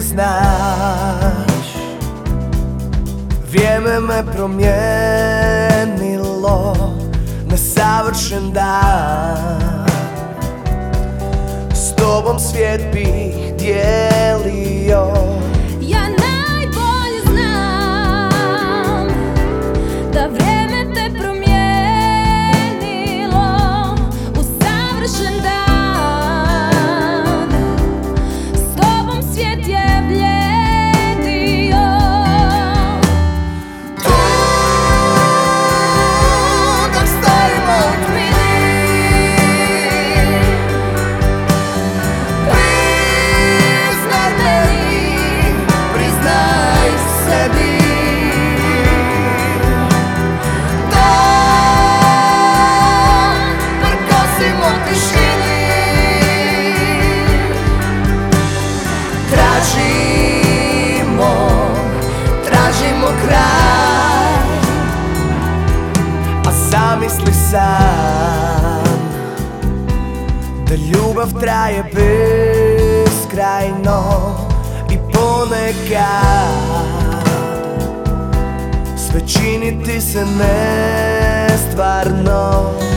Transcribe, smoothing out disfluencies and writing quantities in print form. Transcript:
znaš, vrijeme me promijenilo na savršen dan. S tobom svijet bih dijelio. Ja najbolje znam da vrijeme te promijenilo u savršen dan. S tobom svijet je bljedio. Tu dok stojimo u tmini, priznaj meni, priznaj sebi da prkosimo tišini. Tražimo kraj, a zamisli sam da ljubav traje beskrajno i ponekad sve čini ti se nestvarno.